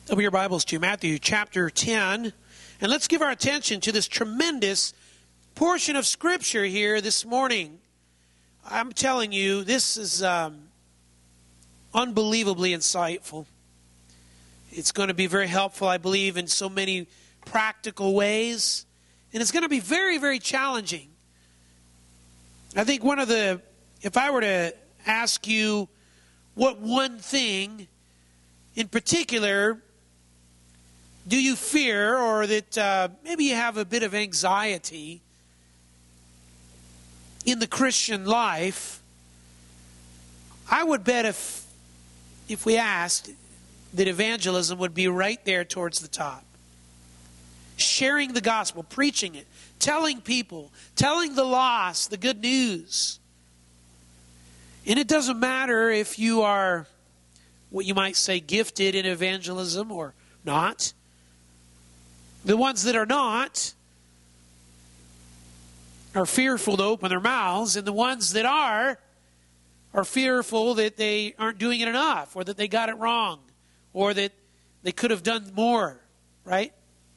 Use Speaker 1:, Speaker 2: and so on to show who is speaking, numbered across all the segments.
Speaker 1: Open your Bibles to Matthew chapter 10, and let's give our attention to this tremendous portion of Scripture here this morning. I'm telling you, this is unbelievably insightful. It's going to be very helpful, I believe, in so many practical ways, and it's going to be very, very challenging. I think if I were to ask you what one thing in particular do you fear, or that maybe you have a bit of anxiety in the Christian life, I would bet if we asked, that evangelism would be right there towards the top. Sharing the gospel, preaching it, telling people, telling the lost the good news. And it doesn't matter if you are what you might say gifted in evangelism or not. The ones that are not are fearful to open their mouths, and the ones that are fearful that they aren't doing it enough, or that they got it wrong, or that they could have done more, right?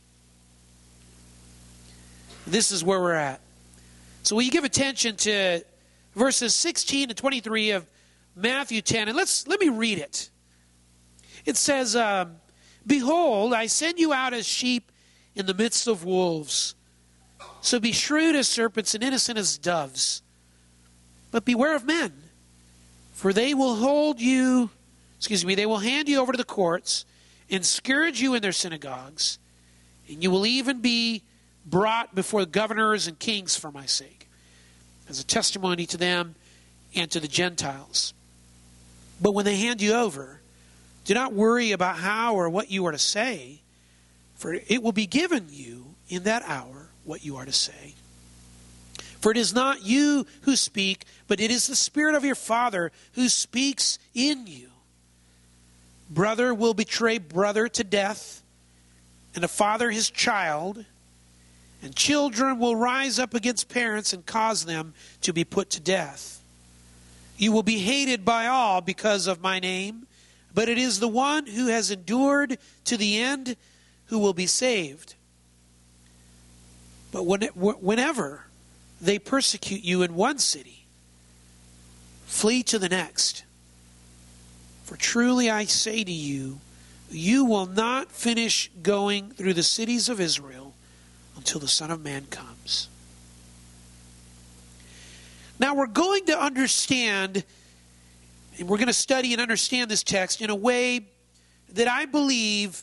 Speaker 1: This is where we're at. So will you give attention to verses 16 to 23 of Matthew 10, and let me read it. It says, "Behold, I send you out as sheep in the midst of wolves. So be shrewd as serpents and innocent as doves. But beware of men, for they will hand you over to the courts and scourge you in their synagogues, and you will even be brought before governors and kings for my sake, as a testimony to them and to the Gentiles. But when they hand you over, do not worry about how or what you are to say, for it will be given you in that hour what you are to say. For it is not you who speak, but it is the Spirit of your Father who speaks in you. Brother will betray brother to death, and a father his child, and children will rise up against parents and cause them to be put to death. You will be hated by all because of my name, but it is the one who has endured to the end who will be saved. But whenever they persecute you in one city, flee to the next. For truly I say to you, you will not finish going through the cities of Israel until the Son of Man comes." Now we're going to understand, and we're going to study and understand this text in a way that I believe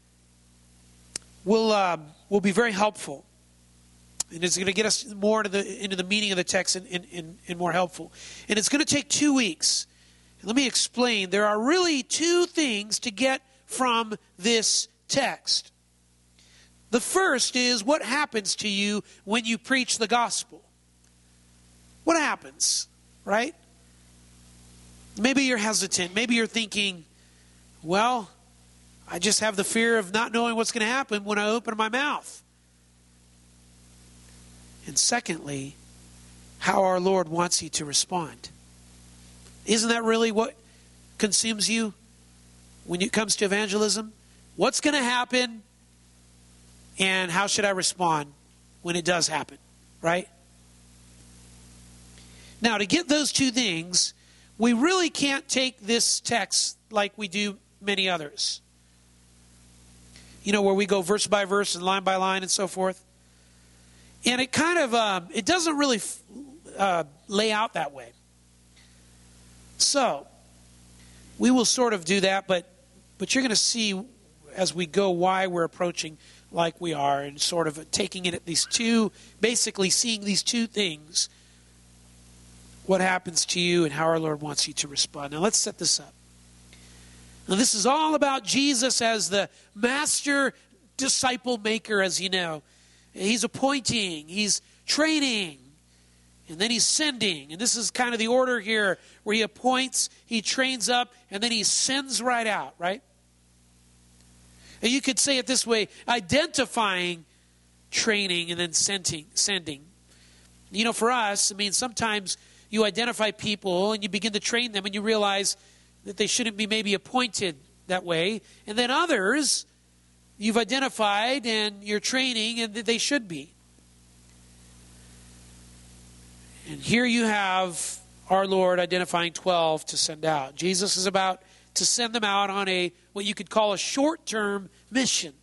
Speaker 1: will be very helpful. And it's going to get us more into the meaning of the text and more helpful. And it's going to take 2 weeks. And let me explain. There are really two things to get from this text. The first is what happens to you when you preach the gospel. What happens, right? Maybe you're hesitant. Maybe you're thinking, well, I just have the fear of not knowing what's going to happen when I open my mouth. And secondly, how our Lord wants you to respond. Isn't that really what consumes you when it comes to evangelism? What's going to happen, and how should I respond when it does happen, right? Now, to get those two things, we really can't take this text like we do many others. You know, where we go verse by verse and line by line and so forth. And it kind of, it doesn't really lay out that way. So, we will sort of do that, but you're going to see as we go why we're approaching like we are, and sort of taking it at these two, basically seeing these two things, what happens to you and how our Lord wants you to respond. Now let's set this up. Now this is all about Jesus as the master disciple maker, as you know. He's appointing, he's training, and then he's sending. And this is kind of the order here, where he appoints, he trains up, and then he sends right out, right? And you could say it this way: identifying, training, and then sending. You know, for us, I mean, sometimes you identify people and you begin to train them and you realize that they shouldn't be maybe appointed that way. And then others you've identified and you're training and that they should be. And here you have our Lord identifying 12 to send out. Jesus is about to send them out on what you could call a short-term mission.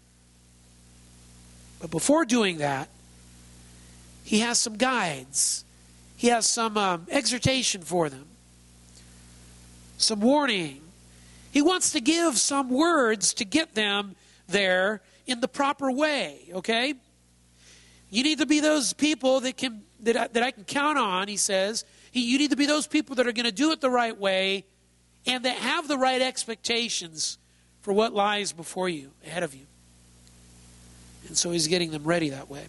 Speaker 1: But before doing that, he has some guides. He has some exhortation for them. Some warning. He wants to give some words to get them there in the proper way, okay? You need to be those people that I can count on, he says. You need to be those people that are going to do it the right way and that have the right expectations for what lies before you, ahead of you. And so he's getting them ready that way.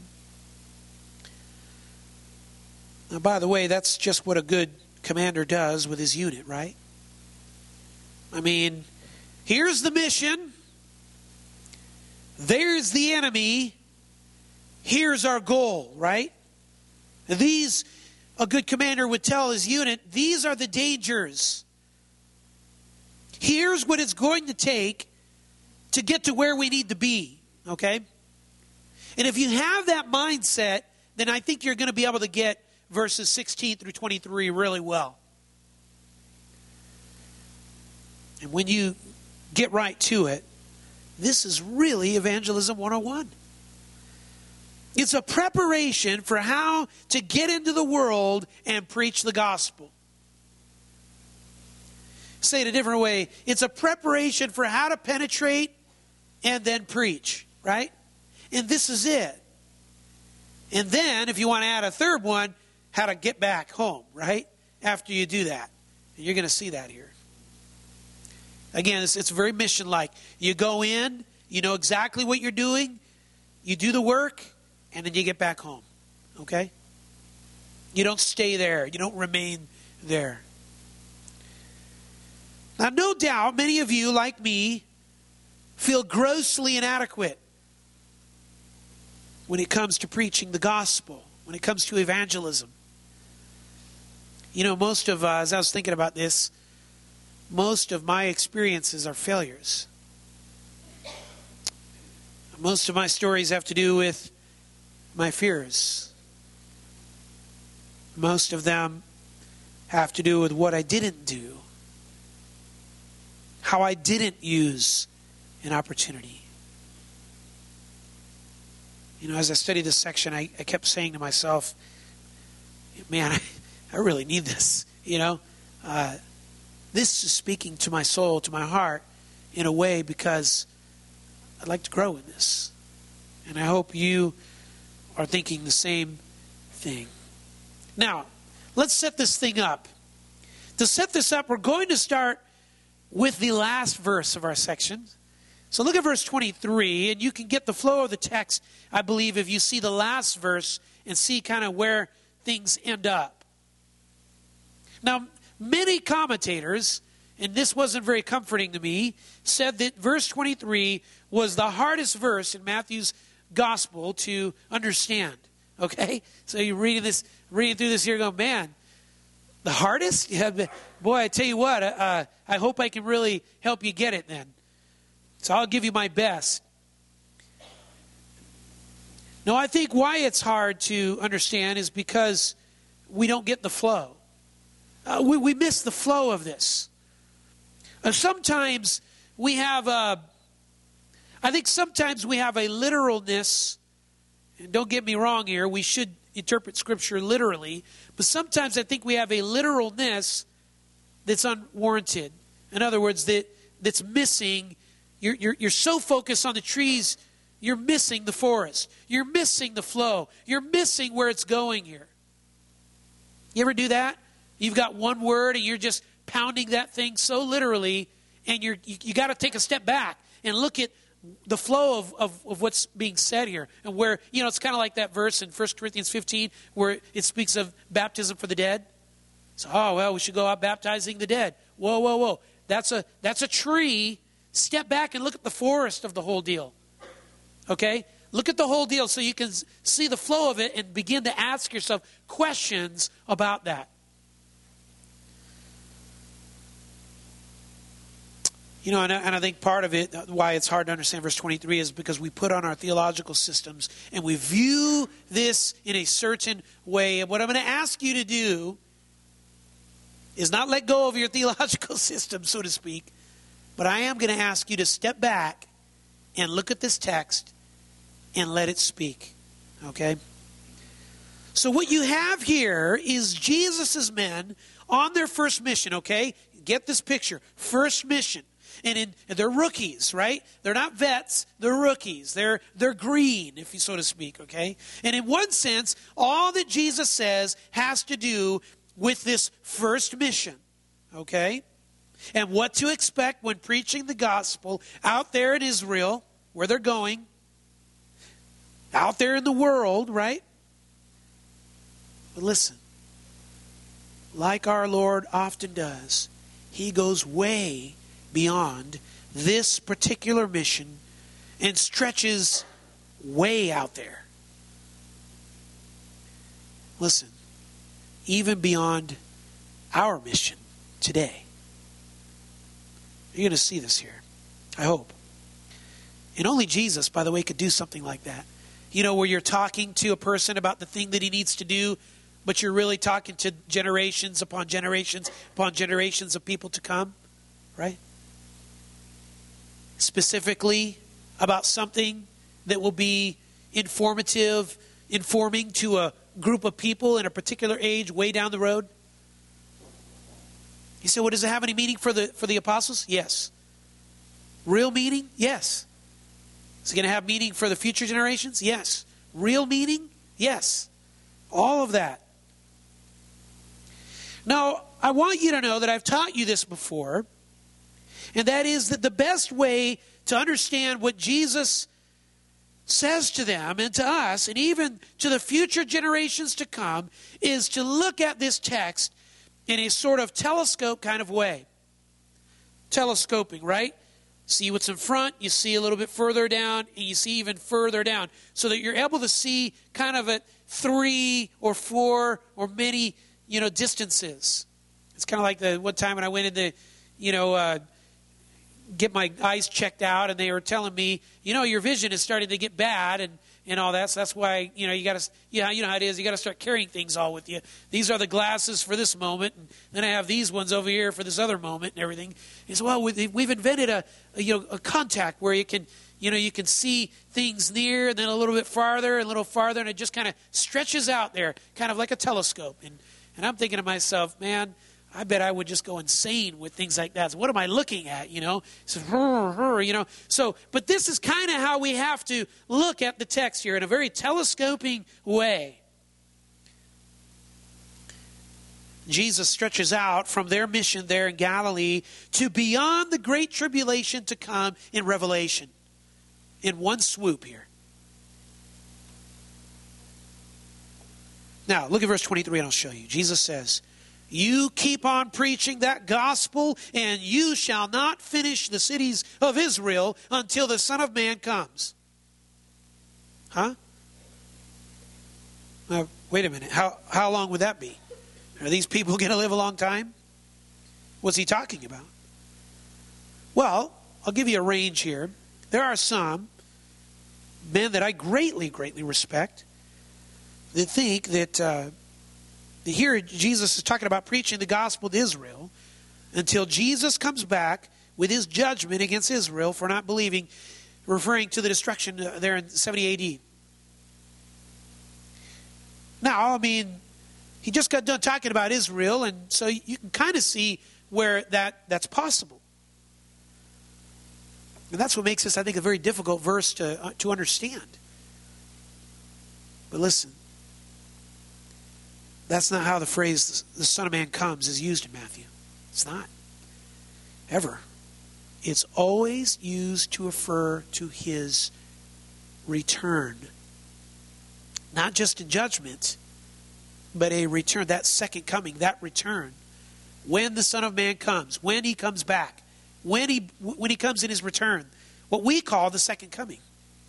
Speaker 1: Now, by the way, that's just what a good commander does with his unit, right? I mean, here's the mission. There's the enemy. Here's our goal, right? A good commander would tell his unit, these are the dangers. Here's what it's going to take to get to where we need to be, okay? And if you have that mindset, then I think you're going to be able to get verses 16 through 23 really well. And when you get right to it, this is really Evangelism 101. It's a preparation for how to get into the world and preach the gospel. Say it a different way. It's a preparation for how to penetrate and then preach, right? And this is it. And then, if you want to add a third one, how to get back home, right? After you do that. And you're going to see that here. Again, it's very mission-like. You go in, you know exactly what you're doing, you do the work, and then you get back home, okay? You don't stay there. You don't remain there. Now, no doubt, many of you, like me, feel grossly inadequate when it comes to preaching the gospel, when it comes to evangelism. You know, most of, as I was thinking about this, most of my experiences are failures. Most of my stories have to do with my fears. Most of them have to do with what I didn't do, how I didn't use an opportunity. You know, as I studied this section, I kept saying to myself, man, I really need this, you know. This is speaking to my soul, to my heart, in a way, because I'd like to grow in this. And I hope you are thinking the same thing. Now, let's set this thing up. To set this up, we're going to start with the last verse of our section. So look at verse 23, and you can get the flow of the text, I believe, if you see the last verse and see kind of where things end up. Now, many commentators, and this wasn't very comforting to me, said that verse 23 was the hardest verse in Matthew's gospel to understand. Okay? So you're reading through this here going, man, the hardest? Yeah, boy, I tell you what, I hope I can really help you get it then. So I'll give you my best. No, I think why it's hard to understand is because we don't get the flow. We miss the flow of this. Sometimes we have I think sometimes we have a literalness, and don't get me wrong here, we should interpret Scripture literally, but sometimes I think we have a literalness that's unwarranted. In other words, that's missing. You're so focused on the trees, you're missing the forest. You're missing the flow. You're missing where it's going here. You ever do that? You've got one word and you're just pounding that thing so literally, and you got to take a step back and look at the flow of what's being said here. And where, you know, it's kind of like that verse in 1 Corinthians 15 where it speaks of baptism for the dead. So, we should go out baptizing the dead. Whoa. That's a tree. Step back and look at the forest of the whole deal. Okay? Look at the whole deal so you can see the flow of it and begin to ask yourself questions about that. And I think part of it, why it's hard to understand verse 23, is because we put on our theological systems and we view this in a certain way. And what I'm going to ask you to do is not let go of your theological system, so to speak, but I am going to ask you to step back and look at this text and let it speak. Okay? So what you have here is Jesus' men on their first mission, okay? Get this picture. First mission. And they're rookies, right? They're not vets, they're rookies. They're green, if you so to speak, okay? And in one sense, all that Jesus says has to do with this first mission, okay? And what to expect when preaching the gospel out there in Israel, where they're going, out there in the world, right? But listen, like our Lord often does, he goes way beyond this particular mission and stretches way out there. Listen, even beyond our mission today. You're going to see this here, I hope. And only Jesus, by the way, could do something like that. Where you're talking to a person about the thing that he needs to do, but you're really talking to generations upon generations upon generations of people to come, right? Specifically about something that will be informing to a group of people in a particular age way down the road. You say, well, does it have any meaning for the apostles? Yes. Real meaning? Yes. Is it going to have meaning for the future generations? Yes. Real meaning? Yes. All of that. Now, I want you to know that I've taught you this before, and that is that the best way to understand what Jesus says to them and to us, and even to the future generations to come, is to look at this text in a sort of telescope kind of way. Telescoping, right? See what's in front, you see a little bit further down, and you see even further down, so that you're able to see kind of at 3 or 4 or many, distances. It's kind of like the one time when I went in to, get my eyes checked out, and they were telling me, your vision is starting to get bad, and all that. So that's why, you got to, you know how it is. You got to start carrying things all with you. These are the glasses for this moment, and then I have these ones over here for this other moment and everything. And so, well, we've invented a contact where you can see things near, and then a little bit farther, and a little farther, and it just kind of stretches out there, kind of like a telescope. And I'm thinking to myself, man, I bet I would just go insane with things like that. So what am I looking at, So, So, but this is kind of how we have to look at the text here in a very telescoping way. Jesus stretches out from their mission there in Galilee to beyond the great tribulation to come in Revelation. In one swoop here. Now, look at verse 23 and I'll show you. Jesus says, you keep on preaching that gospel, and you shall not finish the cities of Israel until the Son of Man comes. Huh? Wait a minute. How long would that be? Are these people going to live a long time? What's he talking about? Well, I'll give you a range here. There are some men that I greatly, greatly respect that think that here Jesus is talking about preaching the gospel to Israel until Jesus comes back with his judgment against Israel for not believing, referring to the destruction there in 70 AD. Now, I mean, he just got done talking about Israel, and so you can kind of see where that's possible. And that's what makes this, I think, a very difficult verse to understand. But listen, that's not how the phrase, the Son of Man comes, is used in Matthew. It's not. Ever. It's always used to refer to his return. Not just in judgment, but a return, that second coming, that return. When the Son of Man comes, when he comes back, when he comes in his return, what we call the second coming.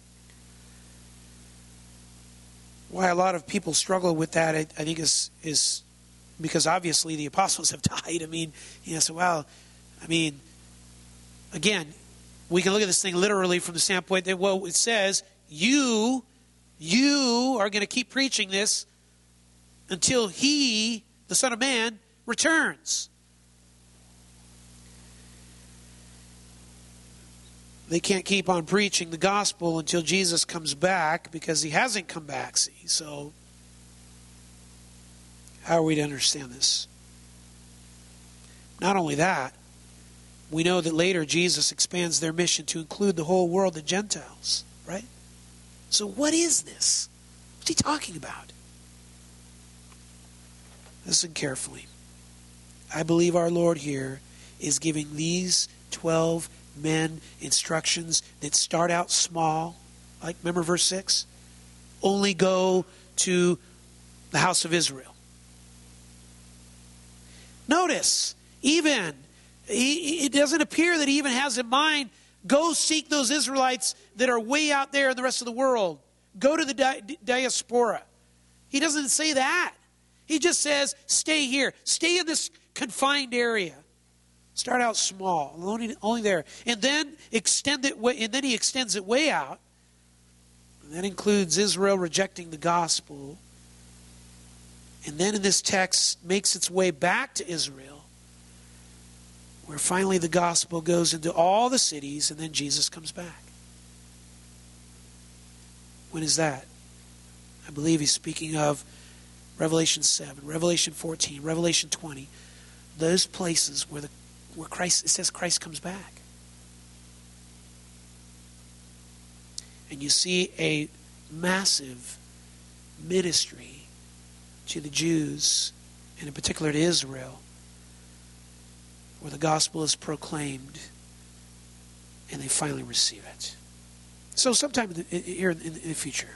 Speaker 1: Why a lot of people struggle with that, I think, is because obviously the apostles have died. I mean, so well, I mean, Again, we can look at this thing literally from the standpoint that, well, it says, you are going to keep preaching this until he, the Son of Man, returns. They can't keep on preaching the gospel until Jesus comes back because he hasn't come back, see. So, how are we to understand this? Not only that, we know that later Jesus expands their mission to include the whole world, the Gentiles, right? So what is this? What's he talking about? Listen carefully. I believe our Lord here is giving these 12 men instructions that start out small. Like, remember verse 6? Only go to the house of Israel. Notice, even, it doesn't appear that he even has in mind, go seek those Israelites that are way out there in the rest of the world. Go to the diaspora. He doesn't say that. He just says, stay here. Stay in this confined area. Start out small, only there. And then extend it, and then he extends it way out. And that includes Israel rejecting the gospel. And then in this text makes its way back to Israel, where finally the gospel goes into all the cities, and then Jesus comes back. When is that? I believe he's speaking of Revelation 7, Revelation 14, Revelation 20. Those places where Christ, it says Christ comes back. And you see a massive ministry to the Jews, and in particular to Israel, where the gospel is proclaimed and they finally receive it. So sometime here in the future.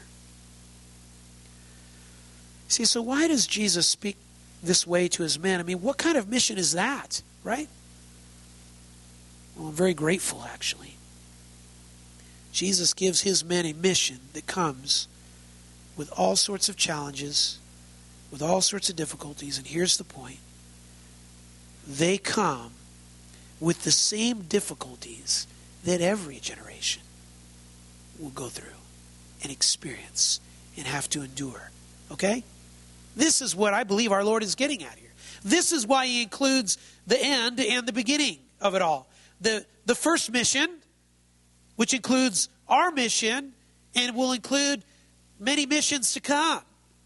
Speaker 1: See, so why does Jesus speak this way to his men? I mean, what kind of mission is that, right? Well, I'm very grateful, actually. Jesus gives his men a mission that comes with all sorts of challenges, with all sorts of difficulties, and here's the point. They come with the same difficulties that every generation will go through and experience and have to endure. Okay? This is what I believe our Lord is getting at here. This is why he includes the end and the beginning of it all. The first mission, which includes our mission, and will include many missions to come,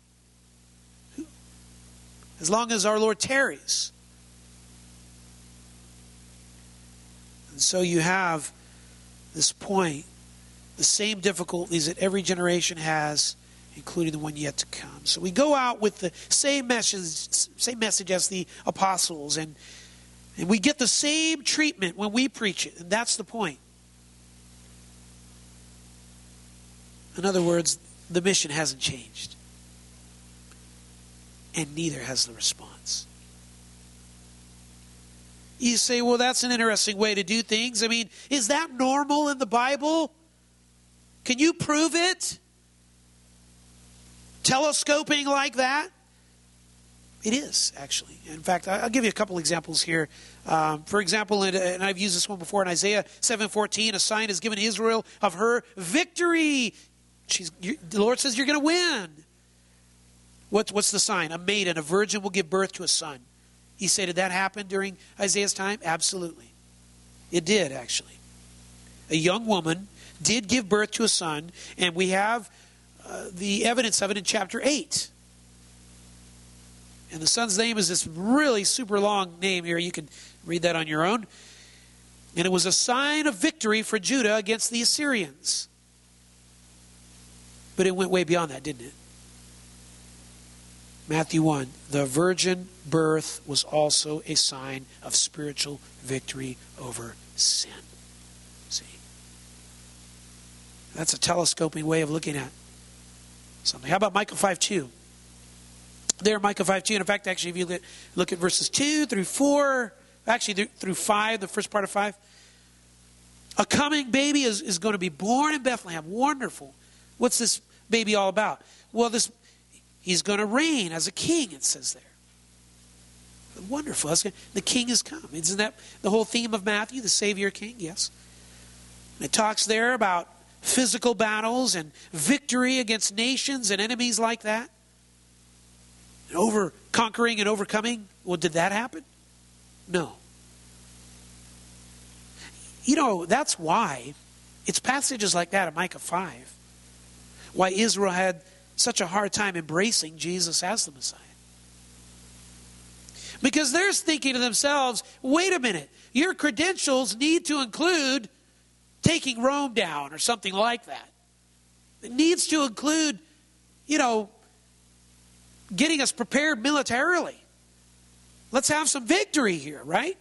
Speaker 1: as long as our Lord tarries. And so you have this point, the same difficulties that every generation has, including the one yet to come. So we go out with the same message as the apostles, and we get the same treatment when we preach it, and that's the point. In other words, the mission hasn't changed, and neither has the response. You say, well, that's an interesting way to do things. I mean, is that normal in the Bible? Can you prove it? Telescoping like that? It is, actually. In fact, I'll give you a couple examples here. For example, and I've used this one before, in Isaiah 7:14, a sign is given Israel of her victory. The Lord says you're going to win. What's the sign? A maiden, a virgin, will give birth to a son. He said, did that happen during Isaiah's time? Absolutely. It did, actually. A young woman did give birth to a son, and we have the evidence of it in chapter 8. And the son's name is this really super long name here. You can read that on your own. And it was a sign of victory for Judah against the Assyrians. But it went way beyond that, didn't it? Matthew 1, the virgin birth was also a sign of spiritual victory over sin. See? That's a telescoping way of looking at something. How about Micah 5:2? There, Micah 5:2. And in fact, actually, if you look at verses 2 through 4, actually through 5, the first part of 5, a coming baby is going to be born in Bethlehem. Wonderful. What's this baby all about? Well, he's going to reign as a king, it says there. Wonderful. The King has come. Isn't that the whole theme of Matthew, the Savior King? Yes. And it talks there about physical battles and victory against nations and enemies like that. And conquering and overcoming. Well, did that happen? No. You know, that's why it's passages like that in Micah 5 why Israel had such a hard time embracing Jesus as the Messiah. Because they're thinking to themselves, wait a minute, your credentials need to include taking Rome down or something like that. It needs to include, getting us prepared militarily. Let's have some victory here, right?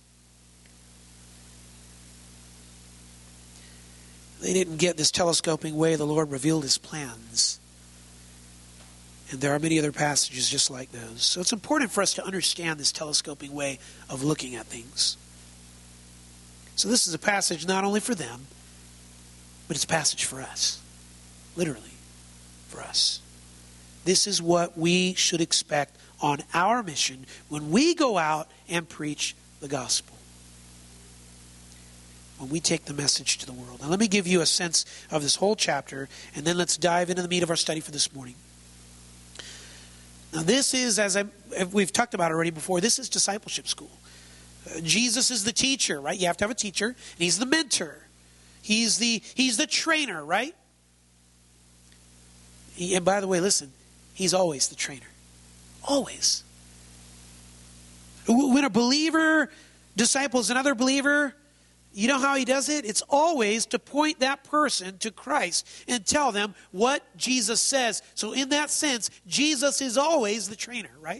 Speaker 1: They didn't get this telescoping way the Lord revealed his plans. And there are many other passages just like those. So it's important for us to understand this telescoping way of looking at things. So this is a passage not only for them, but it's a passage for us. Literally, for us. This is what we should expect on our mission when we go out and preach the gospel. When we take the message to the world. Now let me give you a sense of this whole chapter, and then let's dive into the meat of our study for this morning. Now this is, as we've talked about already before, this is discipleship school. Jesus is the teacher, right? You have to have a teacher, and he's the mentor. He's the trainer, right? And by the way, listen, he's always the trainer. Always. When a believer disciples another believer, you know how he does it? It's always to point that person to Christ and tell them what Jesus says. So in that sense, Jesus is always the trainer, right?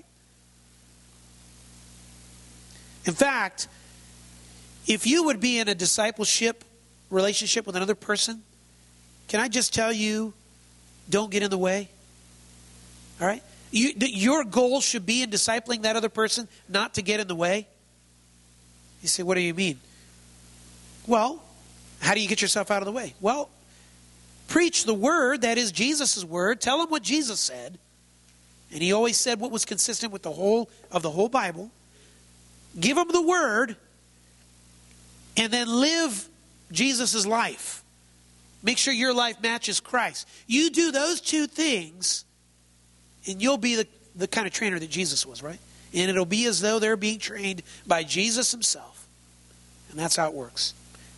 Speaker 1: In fact, if you would be in a discipleship relationship with another person, can I just tell you, don't get in the way? All right? Your goal should be in discipling that other person, not to get in the way. You say, what do you mean? Well, how do you get yourself out of the way? Well, preach the word, that is Jesus' word. Tell them what Jesus said. And he always said what was consistent with the whole Bible. Give them the word, and then live Jesus' life. Make sure your life matches Christ. You do those two things, and you'll be the kind of trainer that Jesus was, right? And it'll be as though they're being trained by Jesus himself. And that's how it works.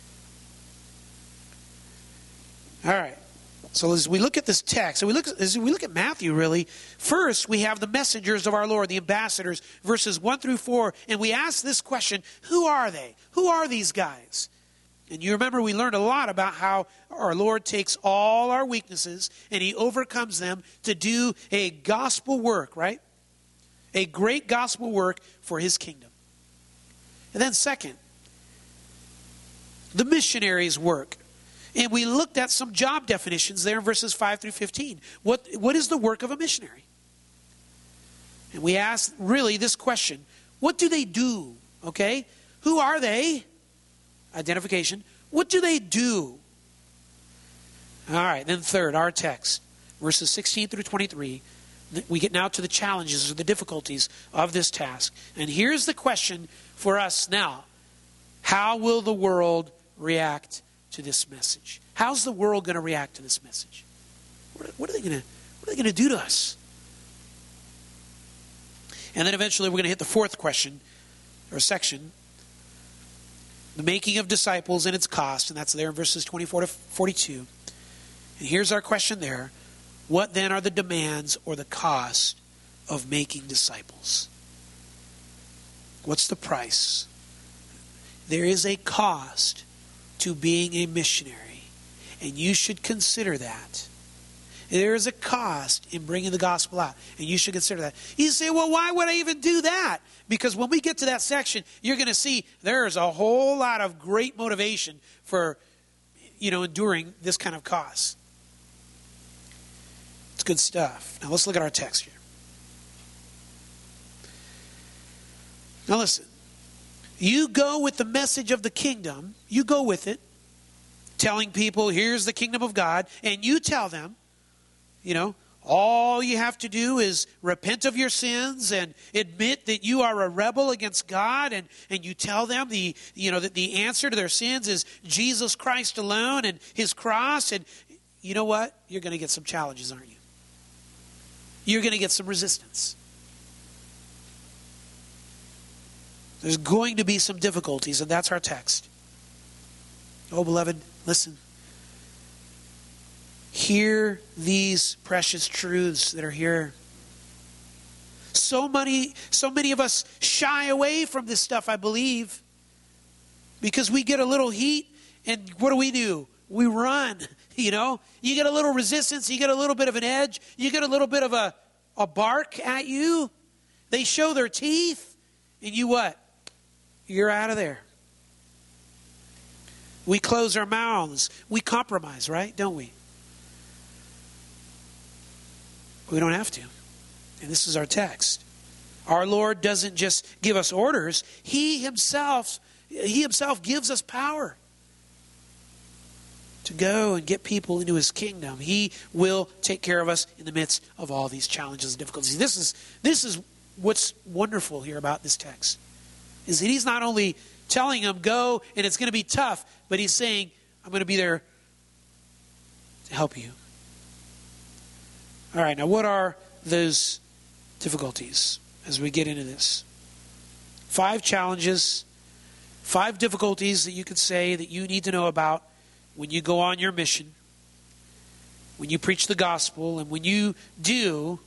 Speaker 1: All right. So as we look at this text, as we look at Matthew, really, first we have the messengers of our Lord, the ambassadors, verses 1 through 4, and we ask this question, who are they? Who are these guys? And you remember we learned a lot about how our Lord takes all our weaknesses and he overcomes them to do a gospel work, right? A great gospel work for his kingdom. And then second, the missionaries' work. And we looked at some job definitions there in verses 5 through 15. What is the work of a missionary? And we asked really this question. What do they do? Okay? Who are they? Identification. What do they do? All right, then third, our text. Verses 16 through 23. We get now to the challenges or the difficulties of this task. And here's the question for us now. How will the world react to this message? How's the world going to react to this message? What are they going to do to us? And then eventually we're going to hit the fourth question or section, the making of disciples and its cost, and that's there in verses 24 to 42. And here's our question there: what then are the demands or the cost of making disciples? What's the price? There is a cost to being a missionary, and you should consider that. There is a cost in bringing the gospel out, and you should consider that. You say, well, why would I even do that? Because when we get to that section, you're going to see there's a whole lot of great motivation for, enduring this kind of cost. It's good stuff. Now let's look at our text here. Now listen. You go with the message of the kingdom. You go with it. Telling people, here's the kingdom of God. And you tell them, All you have to do is repent of your sins and admit that you are a rebel against God, and you tell them that the answer to their sins is Jesus Christ alone and his cross. And you know what? You're going to get some challenges, aren't you? You're going to get some resistance. There's going to be some difficulties, and that's our text. Oh, beloved, listen. Hear these precious truths that are here. So many of us shy away from this stuff, I believe, because we get a little heat, and what do? We run, You get a little resistance, you get a little bit of an edge, you get a little bit of a bark at you. They show their teeth, and you what? You're out of there. We close our mouths. We compromise, right? Don't we? We don't have to. And this is our text. Our Lord doesn't just give us orders. He himself gives us power to go and get people into his kingdom. He will take care of us in the midst of all these challenges and difficulties. This is what's wonderful here about this text, is that he's not only telling them go and it's going to be tough, but he's saying, I'm going to be there to help you. All right, now what are those difficulties as we get into this? 5 challenges, 5 difficulties that you could say that you need to know about when you go on your mission, when you preach the gospel, and when you do.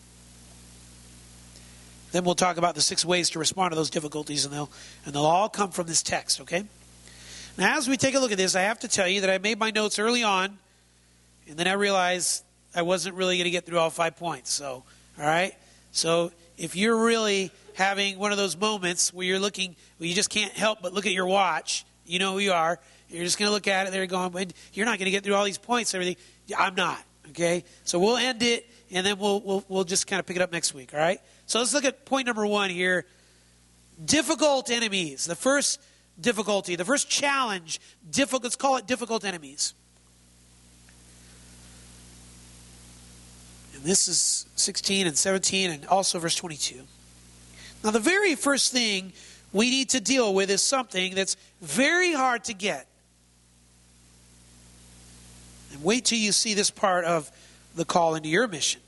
Speaker 1: Then we'll talk about the 6 ways to respond to those difficulties, and they'll all come from this text, okay? Now, as we take a look at this, I have to tell you that I made my notes early on, and then I realized I wasn't really going to get through all 5 points. So, all right? So, if you're really having one of those moments where you just can't help but look at your watch, you know who you are. You're just going to look at it there going, but you're not going to get through all these points and everything. I'm not, okay? So we'll end it, and then we'll just kind of pick it up next week, all right? So let's look at point number 1 here. Difficult enemies. The first difficulty, the first challenge, let's call it difficult enemies. And this is 16 and 17 and also verse 22. Now the very first thing we need to deal with is something that's very hard to get. And wait till you see this part of the call into your mission.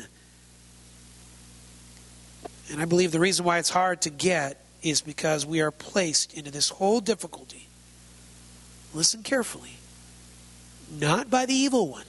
Speaker 1: And I believe the reason why it's hard to get is because we are placed into this whole difficulty. Listen carefully. Not by the evil one.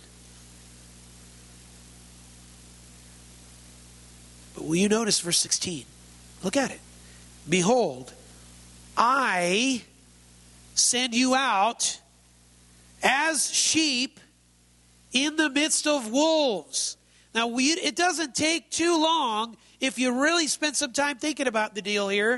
Speaker 1: But will you notice verse 16? Look at it. Behold, I send you out as sheep in the midst of wolves. Now, it doesn't take too long if you really spend some time thinking about the deal here.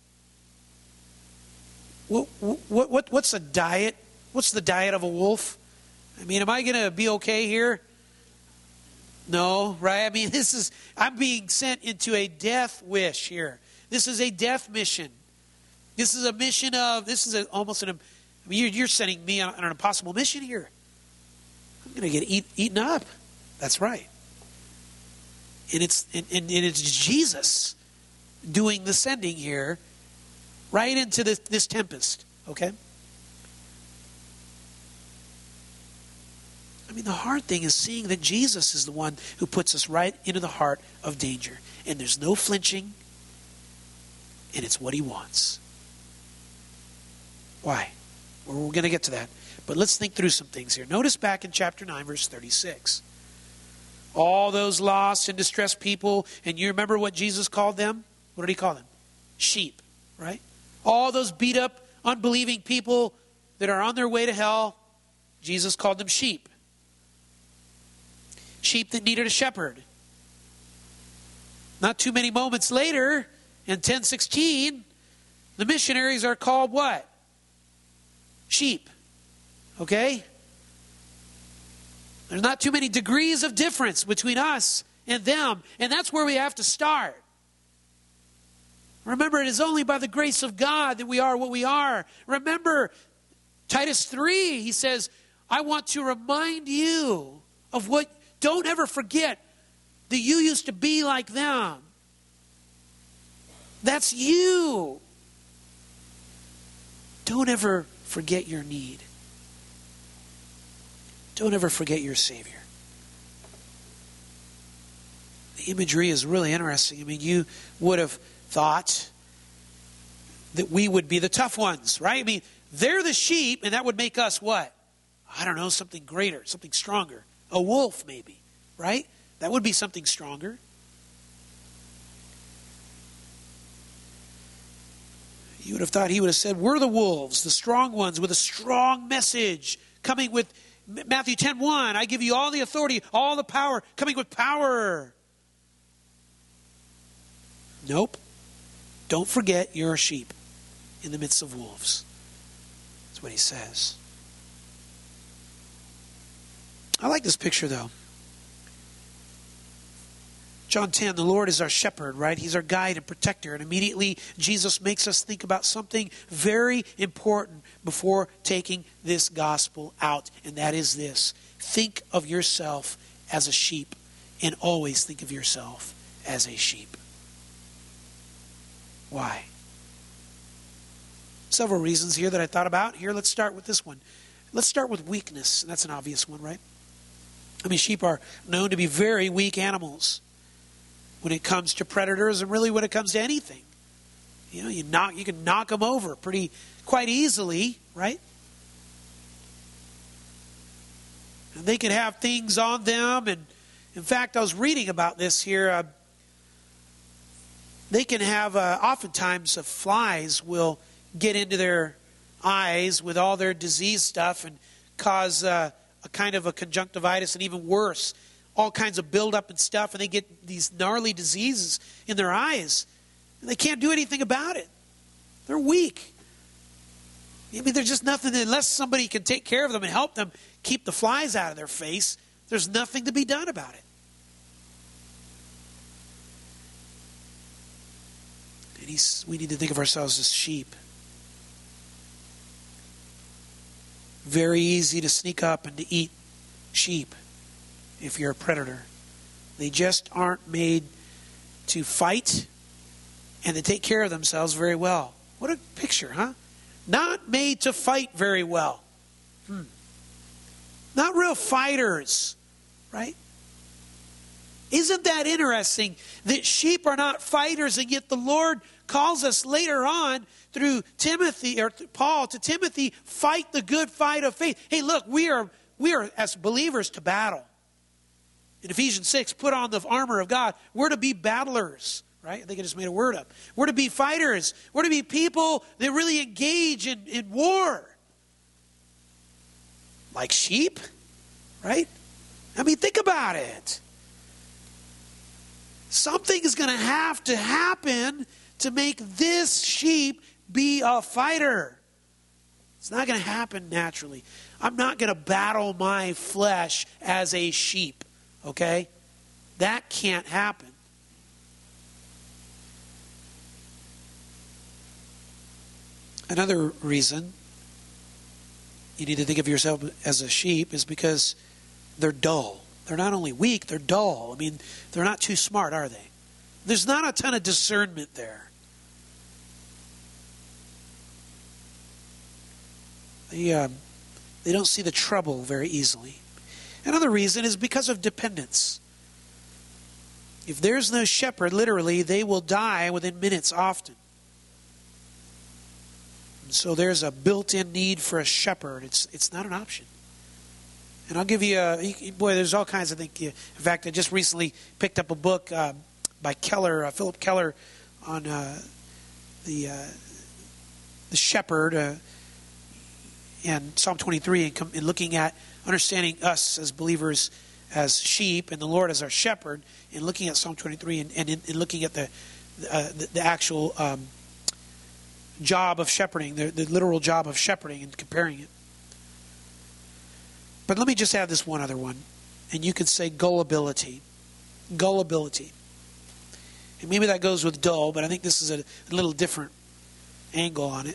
Speaker 1: What's a diet? What's the diet of a wolf? I mean, am I going to be okay here? No, right? I mean, I'm being sent into a death wish here. This is a death mission. This is a mission you're sending me on an impossible mission here. I'm going to get eaten up. That's right. And it's Jesus doing the sending here right into this tempest, okay? I mean, the hard thing is seeing that Jesus is the one who puts us right into the heart of danger. And there's no flinching, and it's what he wants. Why? Well, we're going to get to that. But let's think through some things here. Notice back in chapter 9, verse 36. All those lost and distressed people, and you remember what Jesus called them? What did he call them? Sheep, right? All those beat up, unbelieving people that are on their way to hell, Jesus called them sheep. Sheep that needed a shepherd. Not too many moments later, in 10:16, the missionaries are called what? Sheep. Okay? There's not too many degrees of difference between us and them, and that's where we have to start. Remember, it is only by the grace of God that we are what we are. Remember, Titus 3, he says, I want to remind you of what Don't ever forget that you used to be like them. That's you. Don't ever forget your need. Don't ever forget your Savior. The imagery is really interesting. I mean, you would have thought that we would be the tough ones, right? I mean, they're the sheep, and that would make us what? I don't know, something greater, something stronger. A wolf, maybe, right? That would be something stronger. You would have thought he would have said, we're the wolves, the strong ones with a strong message, coming with Matthew 10:1. I give you all the authority, all the power, coming with power. Nope. Don't forget you're a sheep in the midst of wolves. That's what he says. I like this picture, though. John 10, the Lord is our shepherd, right? He's our guide and protector. And immediately Jesus makes us think about something very important before taking this gospel out. And that is this. Think of yourself as a sheep, and always think of yourself as a sheep. Why? Several reasons here that I thought about. Here, let's start with this one. Let's start with weakness. And that's an obvious one, right? I mean, sheep are known to be very weak animals when it comes to predators, and really when it comes to anything. You know, you can knock them over quite easily, right? And they can have things on them, and in fact, I was reading about this here. They can have, oftentimes, flies will get into their eyes with all their disease stuff and cause a kind of a conjunctivitis, and even worse, all kinds of buildup and stuff, and they get these gnarly diseases in their eyes. And they can't do anything about it. They're weak. I mean, there's just nothing, unless somebody can take care of them and help them keep the flies out of their face, there's nothing to be done about it. And we need to think of ourselves as sheep. Very easy to sneak up and to eat sheep if you're a predator. They just aren't made to fight and to take care of themselves very well. What a picture, huh? Not made to fight very well. Not real fighters, right? Isn't that interesting that sheep are not fighters, and yet the Lord calls us later on through Timothy, or Paul to Timothy, fight the good fight of faith. Hey, look, we are as believers to battle. In Ephesians 6, put on the armor of God. We're to be battlers, right? I think I just made a word up. We're to be fighters. We're to be people that really engage in war. Like sheep, right? I mean, think about it. Something is going to have to happen to make this sheep be a fighter. It's not going to happen naturally. I'm not going to battle my flesh as a sheep, okay? That can't happen. Another reason you need to think of yourself as a sheep is because they're dull. They're not only weak, they're dull. I mean, they're not too smart, are they? There's not a ton of discernment there. They don't see the trouble very easily. Another reason is because of dependence. If there's no shepherd, literally, they will die within minutes often. And so there's a built-in need for a shepherd. It's not an option. And I'll give you there's all kinds of things. In fact, I just recently picked up a book by Keller, Philip Keller, on the shepherd and Psalm 23, and looking at understanding us as believers as sheep and the Lord as our shepherd, and looking at Psalm 23 and in looking at the actual job of shepherding, the literal job of shepherding, and comparing it. But let me just add this one other one, and you could say gullibility. Gullibility. And maybe that goes with dull, but I think this is a little different angle on it.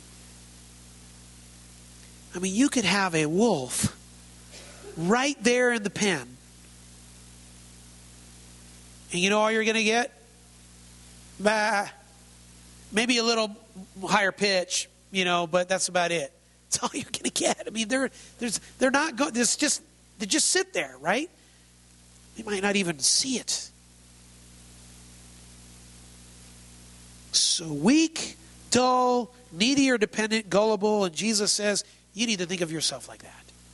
Speaker 1: I mean, you could have a wolf right there in the pen, And you know all you're going to get? Bah. Maybe a little higher pitch, but that's about it. That's all you're going to get. I mean, they're not going. They just sit there, right? They might not even see it. So weak, dull, needy or dependent, gullible, and Jesus says you need to think of yourself like that.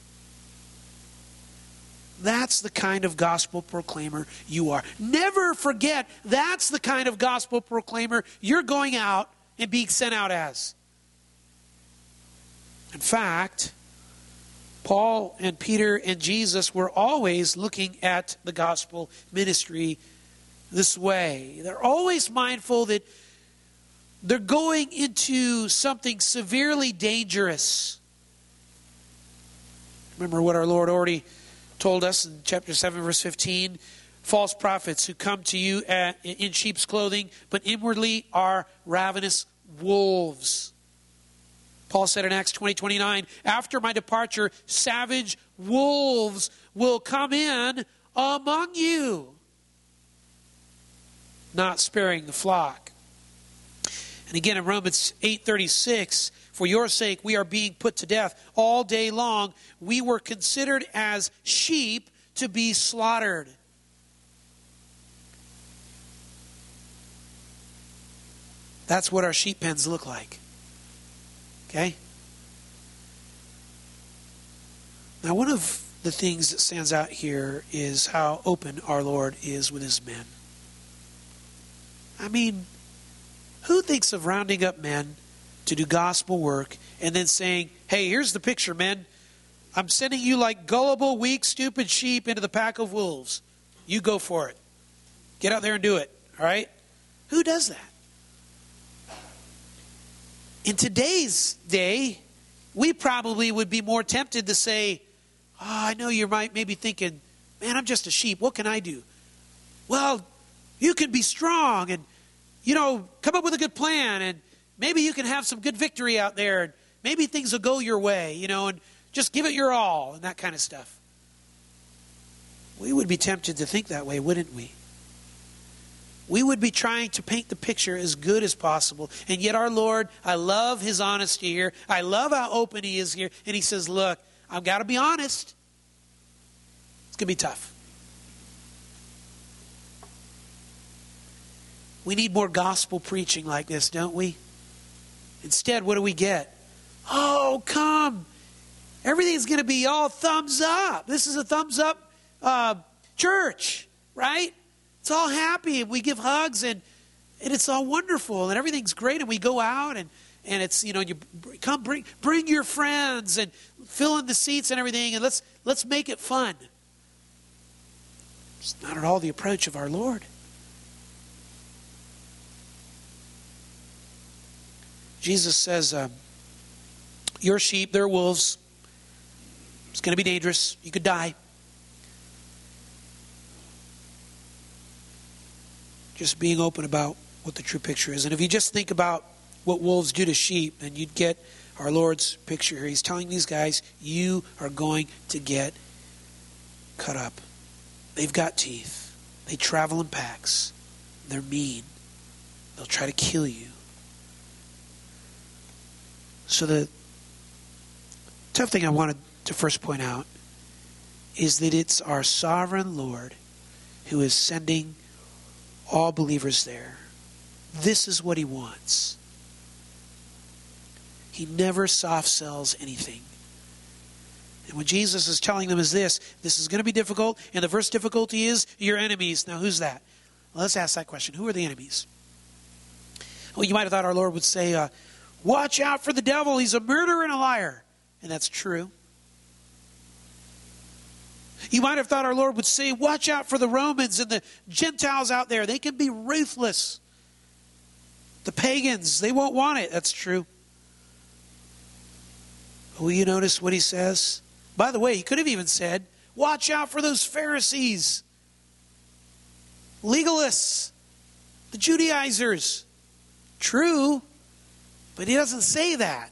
Speaker 1: That's the kind of gospel proclaimer you are. Never forget, that's the kind of gospel proclaimer you're going out and being sent out as. In fact, Paul and Peter and Jesus were always looking at the gospel ministry this way. They're always mindful that they're going into something severely dangerous. Remember what our Lord already told us in chapter 7, verse 15, false prophets who come to you in sheep's clothing, but inwardly are ravenous wolves. Paul said in Acts 20:29, after my departure, savage wolves will come in among you, not sparing the flock. And again in Romans 8:36, for your sake we are being put to death all day long. We were considered as sheep to be slaughtered. That's what our sheep pens look like. Okay? Now, one of the things that stands out here is how open our Lord is with his men. I mean, who thinks of rounding up men to do gospel work and then saying, hey, here's the picture, men. I'm sending you like gullible, weak, stupid sheep into the pack of wolves. You go for it. Get out there and do it. All right? Who does that? In today's day, we probably would be more tempted to say, oh, I know you might maybe thinking, man, I'm just a sheep. What can I do? Well, you can be strong and, come up with a good plan, and maybe you can have some good victory out there, and maybe things will go your way, and just give it your all and that kind of stuff. We would be tempted to think that way, wouldn't we? We would be trying to paint the picture as good as possible. And yet our Lord, I love his honesty here. I love how open he is here. And he says, look, I've got to be honest. It's going to be tough. We need more gospel preaching like this, don't we? Instead, what do we get? Oh, come. Everything's going to be all thumbs up. This is a thumbs up church, right? It's all happy, and we give hugs, and it's all wonderful, and everything's great, and we go out, and it's, you come bring your friends, and fill in the seats and everything, and let's make it fun. It's not at all the approach of our Lord. Jesus says, your sheep, they're wolves. It's going to be dangerous. You could die. Just being open about what the true picture is. And if you just think about what wolves do to sheep, then you'd get our Lord's picture here. He's telling these guys, you are going to get cut up. They've got teeth. They travel in packs. They're mean. They'll try to kill you. So the tough thing I wanted to first point out is that it's our sovereign Lord who is sending all believers there. This is what he wants. He never soft sells anything. And what Jesus is telling them is this is going to be difficult, and the first difficulty is your enemies. Now, who's that? Well, let's ask that question. Who are the enemies? Well, you might have thought our Lord would say, watch out for the devil. He's a murderer and a liar. And that's true. You might have thought our Lord would say, watch out for the Romans and the Gentiles out there. They can be ruthless. The pagans, they won't want it. That's true. Will you notice what he says? By the way, he could have even said, watch out for those Pharisees, legalists, the Judaizers. True, but he doesn't say that.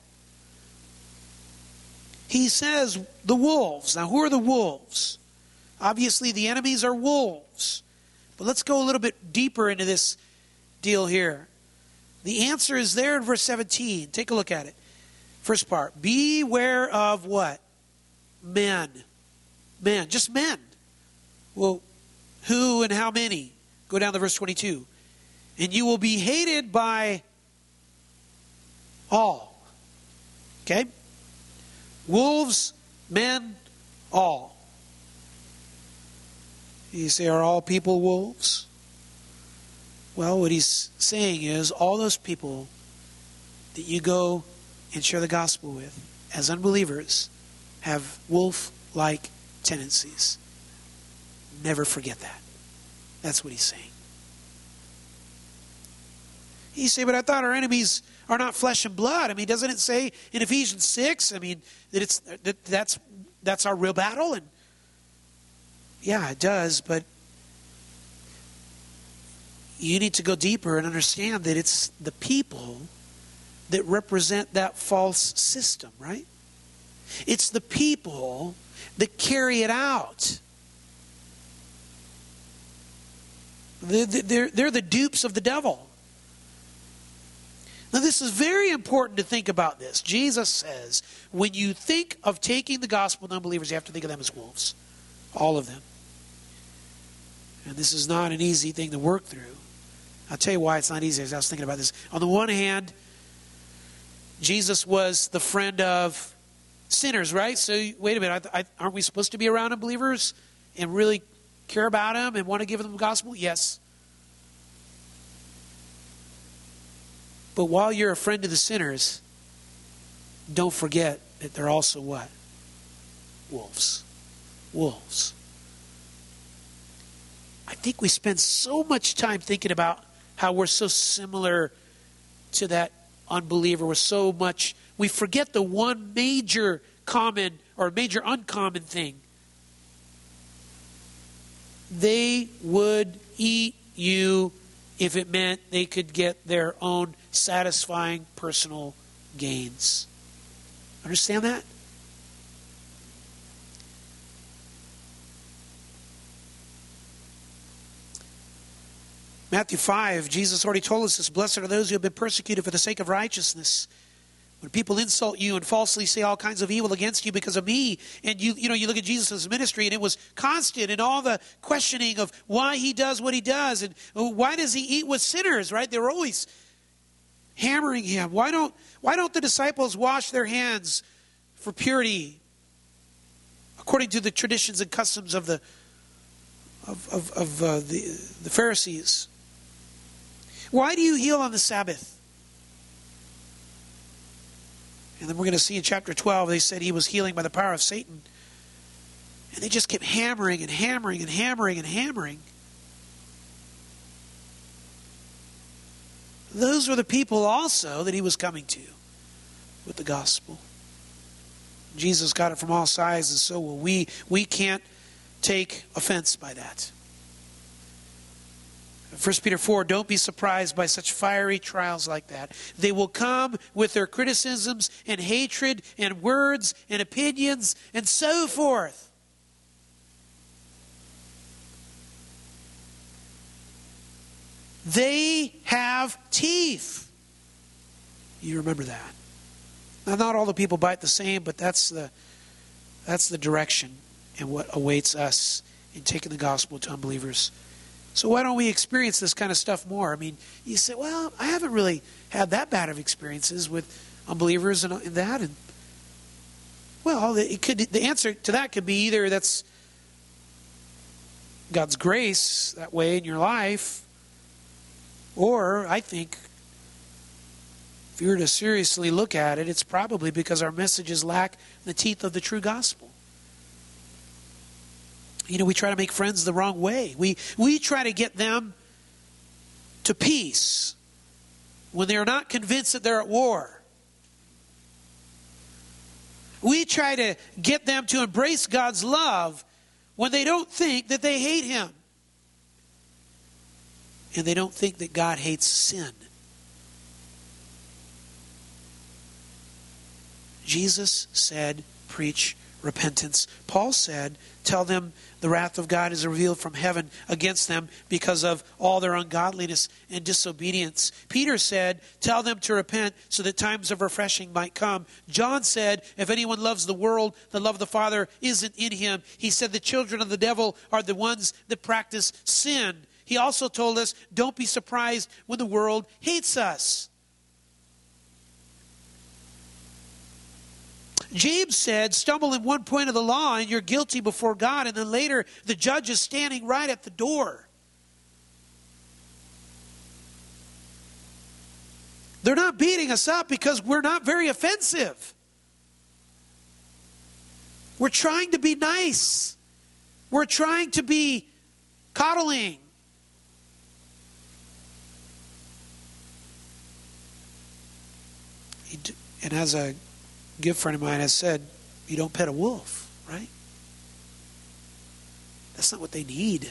Speaker 1: He says the wolves. Now, who are the wolves? Obviously, the enemies are wolves. But let's go a little bit deeper into this deal here. The answer is there in verse 17. Take a look at it. First part. Beware of what? Men. Men. Just men. Well, who and how many? Go down to verse 22. And you will be hated by all. Okay? Wolves, men, all. You say, are all people wolves? Well, what he's saying is all those people that you go and share the gospel with as unbelievers have wolf-like tendencies. Never forget that. That's what he's saying. You say, but I thought our enemies are not flesh and blood. I mean, doesn't it say in Ephesians 6, I mean, that's our real battle? And yeah, it does, but you need to go deeper and understand that it's the people that represent that false system, right? It's the people that carry it out. They're the dupes of the devil. Now, this is very important to think about this. Jesus says, when you think of taking the gospel to unbelievers, you have to think of them as wolves. All of them. And this is not an easy thing to work through. I'll tell you why it's not easy. As I was thinking about this. On the one hand, Jesus was the friend of sinners, right? So, wait a minute. Aren't we supposed to be around unbelievers and really care about them and want to give them the gospel? Yes. But while you're a friend of the sinners, don't forget that they're also what? Wolves. Wolves. I think we spend so much time thinking about how we're so similar to that unbeliever. We forget the one major common or major uncommon thing. They would eat you if it meant they could get their own satisfying personal gains. Understand that? Matthew 5, Jesus already told us this. Blessed are those who have been persecuted for the sake of righteousness. When people insult you and falsely say all kinds of evil against you because of me, and you look at Jesus' ministry, and it was constant in all the questioning of why he does what he does, and why does he eat with sinners, right? They were always hammering him. Why don't the disciples wash their hands for purity, according to the traditions and customs of the Pharisees? Why do you heal on the Sabbath? And then we're going to see in chapter 12, they said he was healing by the power of Satan. And they just kept hammering and hammering and hammering and hammering. Those were the people also that he was coming to with the gospel. Jesus got it from all sides, and so will we. We can't take offense by that. 1 Peter 4, don't be surprised by such fiery trials like that. They will come with their criticisms and hatred and words and opinions and so forth. They have teeth. You remember that. Now, not all the people bite the same, but that's the direction and what awaits us in taking the gospel to unbelievers. So why don't we experience this kind of stuff more? I mean, you say, well, I haven't really had that bad of experiences with unbelievers and that. And well, the answer to that could be either that's God's grace that way in your life, or I think if you were to seriously look at it, it's probably because our messages lack the teeth of the true gospel. You know, we try to make friends the wrong way. We try to get them to peace when they're not convinced that they're at war. We try to get them to embrace God's love when they don't think that they hate Him. And they don't think that God hates sin. Jesus said, preach repentance. Paul said, tell them the wrath of God is revealed from heaven against them because of all their ungodliness and disobedience. Peter said, tell them to repent so that times of refreshing might come. John said, if anyone loves the world, the love of the Father isn't in him. He said the children of the devil are the ones that practice sin. He also told us, don't be surprised when the world hates us. James said, stumble in one point of the law and you're guilty before God, and then later the judge is standing right at the door. They're not beating us up because we're not very offensive. We're trying to be nice. We're trying to be coddling. And as a good friend of mine has said, you don't pet a wolf, right? That's not what they need.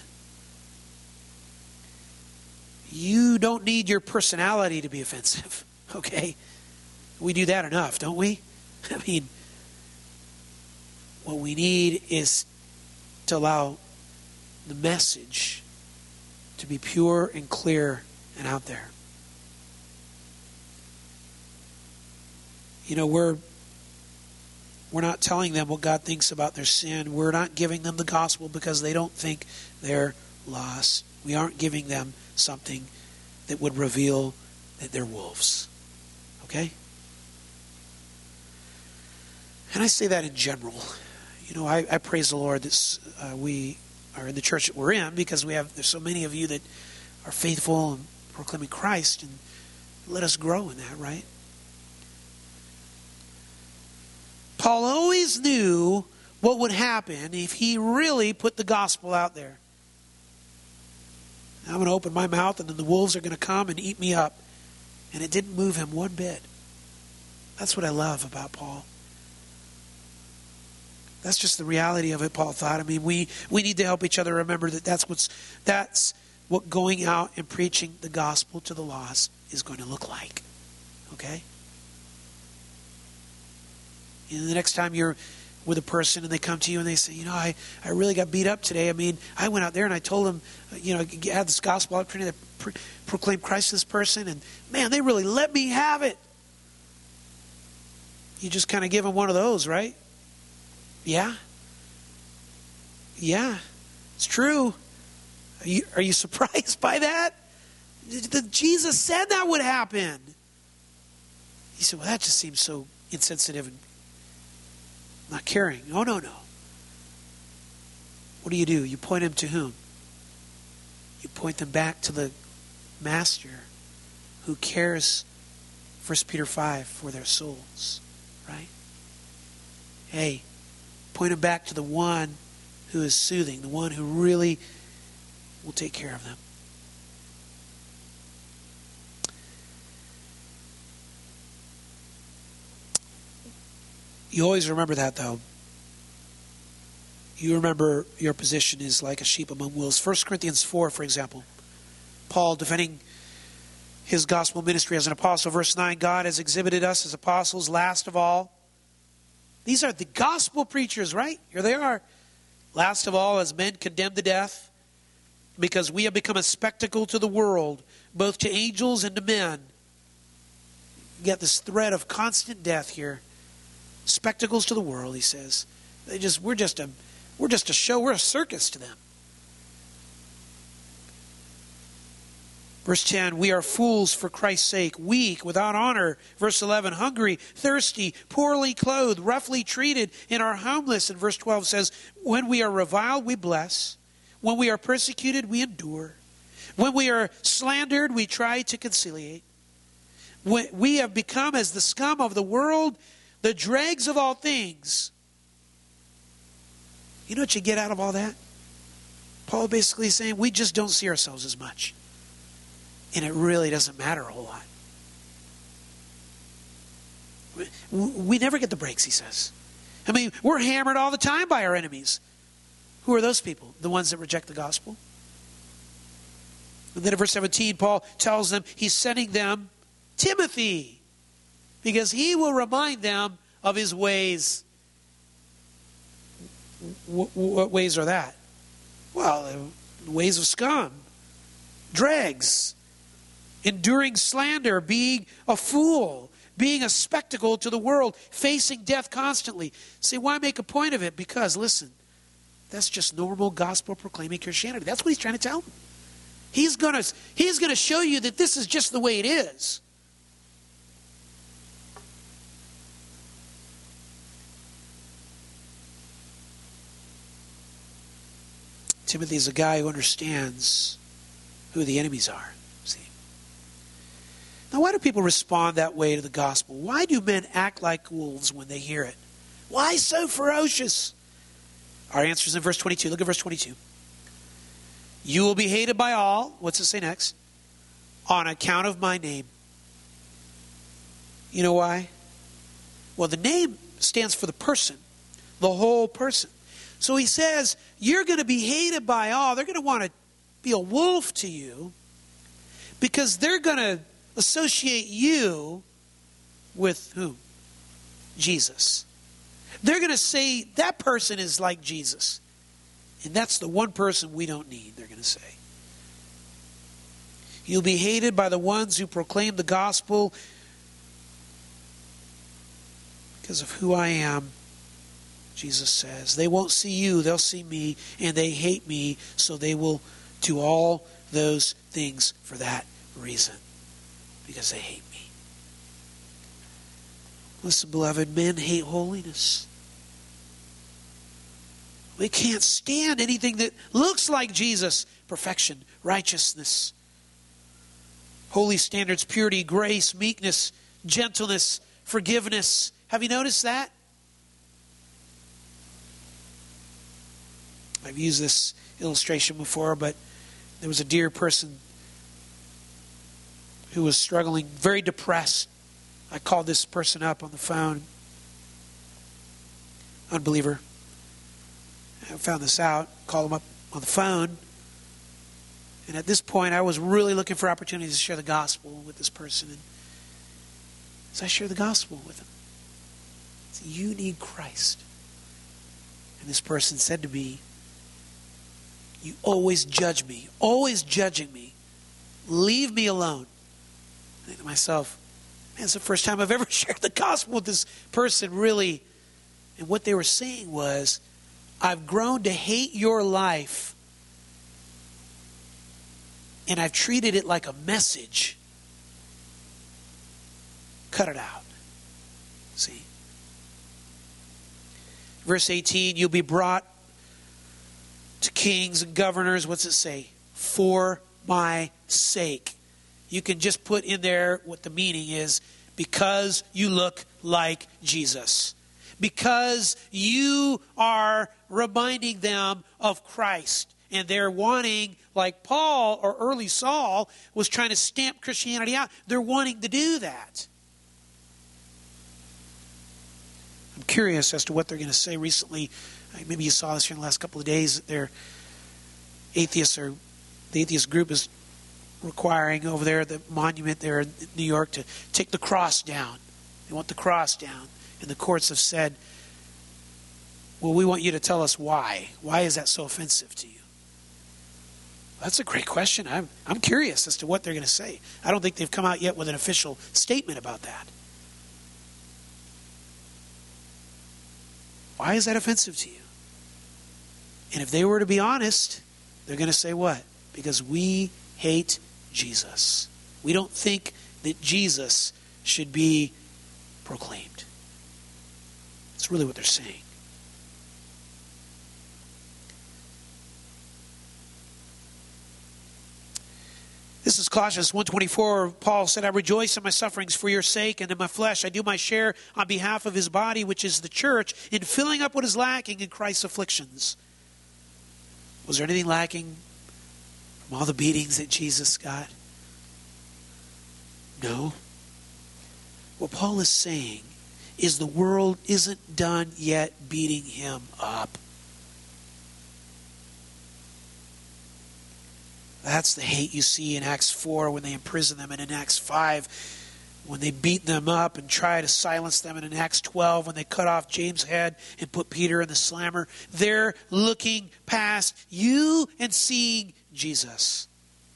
Speaker 1: You don't need your personality to be offensive, okay? We do that enough, don't we? I mean, what we need is to allow the message to be pure and clear and out there. You know, we're not telling them what God thinks about their sin. We're not giving them the gospel because they don't think they're lost. We aren't giving them something that would reveal that they're wolves. Okay? And I say that in general. You know, I praise the Lord that we are in the church that we're in because there's so many of you that are faithful and proclaiming Christ, and let us grow in that, right? Paul always knew what would happen if he really put the gospel out there. I'm going to open my mouth and then the wolves are going to come and eat me up. And it didn't move him one bit. That's what I love about Paul. That's just the reality of it, Paul thought. I mean, we need to help each other remember that that's what going out and preaching the gospel to the lost is going to look like. Okay? You know, the next time you're with a person and they come to you and they say, you know, I really got beat up today. I mean, I went out there and I told them, you know, I had this gospel opportunity to proclaim Christ to this person, and man, they really let me have it. You just kind of give them one of those, right? Yeah. Yeah, it's true. Are you surprised by that? Jesus said that would happen. He said, well, that just seems so insensitive and not caring. No. What do? You point them to whom? You point them back to the Master who cares, 1 Peter 5, for their souls. Right? Hey, point them back to the one who is soothing, the one who really will take care of them. You always remember that, though. You remember your position is like a sheep among wolves. 1 Corinthians 4, for example. Paul defending his gospel ministry as an apostle. Verse 9, God has exhibited us as apostles last of all. These are the gospel preachers, right? Here they are. Last of all, as men condemned to death, because we have become a spectacle to the world, both to angels and to men. You get this thread of constant death here. Spectacles to the world, he says. We're just a show. We're a circus to them. Verse 10, we are fools for Christ's sake, weak, without honor. Verse 11, hungry, thirsty, poorly clothed, roughly treated, and are homeless. And verse 12 says, when we are reviled, we bless. When we are persecuted, we endure. When we are slandered, we try to conciliate. When we have become as the scum of the world, the dregs of all things. You know what you get out of all that? Paul basically saying we just don't see ourselves as much. And it really doesn't matter a whole lot. We never get the breaks, he says. I mean, we're hammered all the time by our enemies. Who are those people? The ones that reject the gospel. And then in verse 17, Paul tells them he's sending them Timothy, because he will remind them of his ways. What ways are that? Well, ways of scum, dregs, enduring slander, being a fool, being a spectacle to the world, facing death constantly. See, why make a point of it? Because, listen, that's just normal gospel proclaiming Christianity. That's what he's trying to tell them. He's going to show you that this is just the way it is. Timothy is a guy who understands who the enemies are. See? Now, why do people respond that way to the gospel? Why do men act like wolves when they hear it? Why so ferocious? Our answer is in verse 22. Look at verse 22. You will be hated by all. What's it say next? On account of my name. You know why? Well, the name stands for the person, the whole person. So he says, you're going to be hated by all. They're going to want to be a wolf to you because they're going to associate you with who? Jesus. They're going to say that person is like Jesus. And that's the one person we don't need, they're going to say. You'll be hated by the ones who proclaim the gospel because of who I am. Jesus says, they won't see you, they'll see me, and they hate me, so they will do all those things for that reason, because they hate me. Listen, beloved, men hate holiness. We can't stand anything that looks like Jesus. Perfection, righteousness, holy standards, purity, grace, meekness, gentleness, forgiveness. Have you noticed that? I've used this illustration before, but there was a dear person who was struggling, very depressed. I called this person up on the phone. Unbeliever. I found this out, called him up on the phone. And at this point, I was really looking for opportunities to share the gospel with this person. And so I shared the gospel with him. I said, you need Christ. And this person said to me, you always judge me, always judging me. Leave me alone. I think to myself, man, it's the first time I've ever shared the gospel with this person, really. And what they were saying was, I've grown to hate your life, and I've treated it like a message. Cut it out. See? Verse 18, you'll be brought to kings and governors. What's it say? For my sake. You can just put in there what the meaning is. Because you look like Jesus. Because you are reminding them of Christ. And they're wanting, like Paul or early Saul was trying to stamp Christianity out. They're wanting to do that. I'm curious as to what they're going to say recently. Maybe you saw this here in the last couple of days. The atheist group is requiring over there at the monument there in New York to take the cross down. They want the cross down. And the courts have said, well, we want you to tell us why. Why is that so offensive to you? That's a great question. I'm curious as to what they're going to say. I don't think they've come out yet with an official statement about that. Why is that offensive to you? And if they were to be honest, they're going to say what? Because we hate Jesus. We don't think that Jesus should be proclaimed. That's really what they're saying. This is Colossians 1:24. Paul said, I rejoice in my sufferings for your sake, and in my flesh I do my share on behalf of his body, which is the church, in filling up what is lacking in Christ's afflictions. Was there anything lacking from all the beatings that Jesus got? No. What Paul is saying is the world isn't done yet beating him up. That's the hate you see in Acts 4 when they imprison them, and in Acts 5 when they beat them up and try to silence them, and in Acts 12 when they cut off James' head and put Peter in the slammer, they're looking past you and seeing Jesus.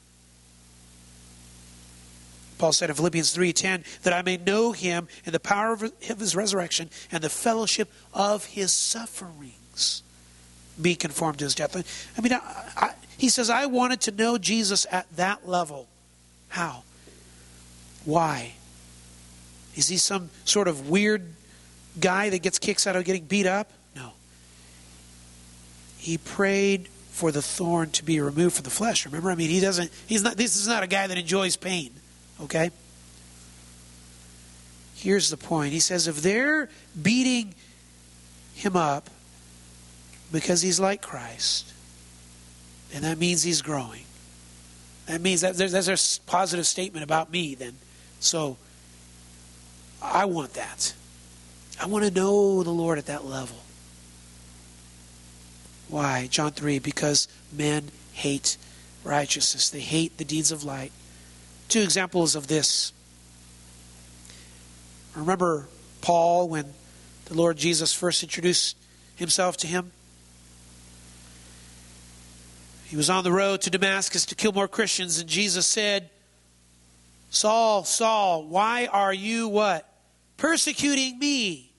Speaker 1: Paul said in Philippians 3:10 that I may know him and the power of his resurrection and the fellowship of his sufferings, be conformed to his death. I mean, he says, I wanted to know Jesus at that level. How? Why? Is he some sort of weird guy that gets kicks out of getting beat up? No. He prayed for the thorn to be removed from the flesh. Remember? I mean, this is not a guy that enjoys pain. Okay? Here's the point. He says if they're beating him up because he's like Christ, then that means he's growing. That means that there's a positive statement about me then. So I want that. I want to know the Lord at that level. Why? John 3, because men hate righteousness. They hate the deeds of light. Two examples of this. Remember Paul when the Lord Jesus first introduced himself to him? He was on the road to Damascus to kill more Christians, and Jesus said, Saul, Saul, why are you what? Persecuting me.